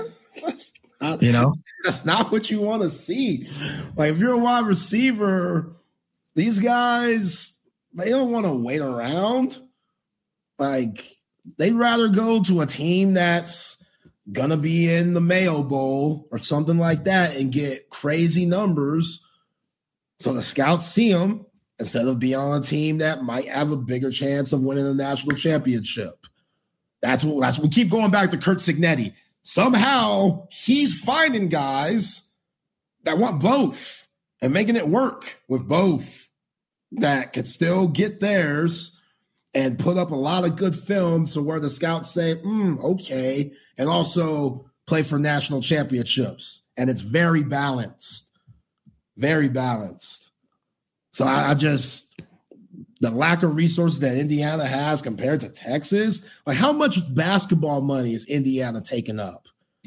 That's not what you want to see. Like, if you're a wide receiver, these guys, they don't want to wait around. Like, they'd rather go to a team that's going to be in the Mayo Bowl or something like that and get crazy numbers so the scouts see them instead of being on a team that might have a bigger chance of winning a national championship. That's what we keep going back to Curt Cignetti. Somehow he's finding guys that want both and making it work with both that can still get theirs and put up a lot of good film to where the scouts say, okay, and also play for national championships. And it's very balanced, very balanced. So I just, the lack of resources that Indiana has compared to Texas, like, how much basketball money is Indiana taking up?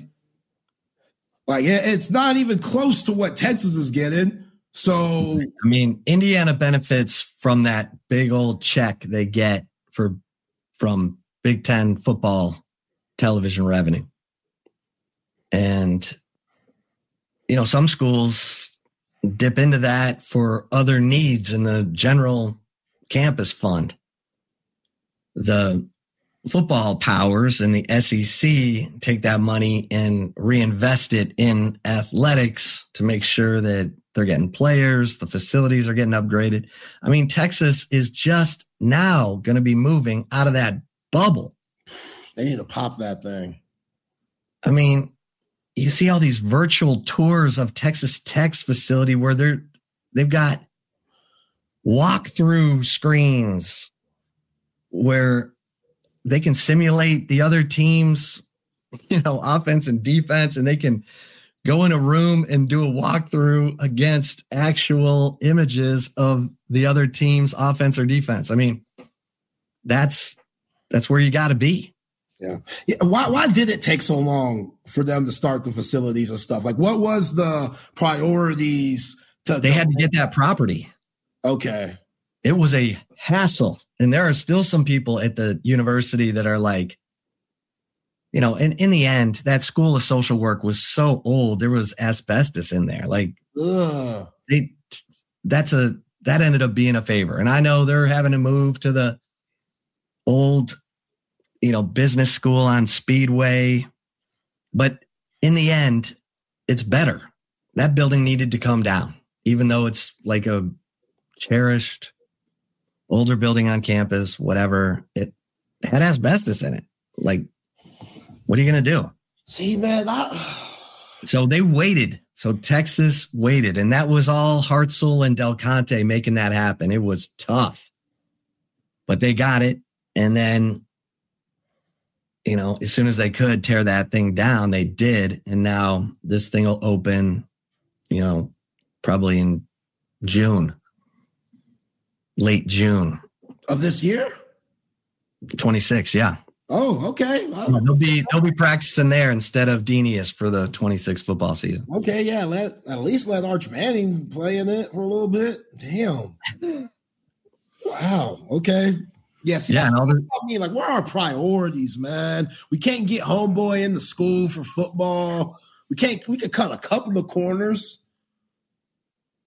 Like, it's not even close to what Texas is getting. So, I mean, Indiana benefits from that big old check they get from Big Ten football television revenue. And, some schools dip into that for other needs in the general campus fund. The football powers and the SEC take that money and reinvest it in athletics to make sure that they're getting players, the facilities are getting upgraded. I mean, Texas is just now going to be moving out of that bubble. They need to pop that thing. I mean, you see all these virtual tours of Texas Tech's facility where they've got walkthrough screens where they can simulate the other team's, offense and defense, and they can go in a room and do a walkthrough against actual images of the other team's offense or defense. I mean, that's where you got to be. Yeah. Why did it take so long for them to start the facilities and stuff? Like, what was the priorities? They had to get that property. Okay. It was a hassle. And there are still some people at the university that are like, in the end, that school of social work was so old. There was asbestos in there. Like, that ended up being a favor. And I know they're having to move to the old, business school on Speedway. But in the end, it's better. That building needed to come down, even though it's like a cherished older building on campus, whatever. It had asbestos in it. Like, what are you going to do? See, man. So they waited. So Texas waited. And that was all Hartzell and Del Conte making that happen. It was tough. But they got it. And then, as soon as they could tear that thing down, they did. And now this thing will open, probably in June. late June of this year. 26, yeah. Oh, okay. Well, they'll be practicing there instead of Denius for the 26 football season. Okay, yeah. At least let Arch Manning play in it for a little bit. Damn. Wow. Okay. Yes. Yeah. I mean, like, where are our priorities, man? We can't get homeboy into school for football. We could cut a couple of corners.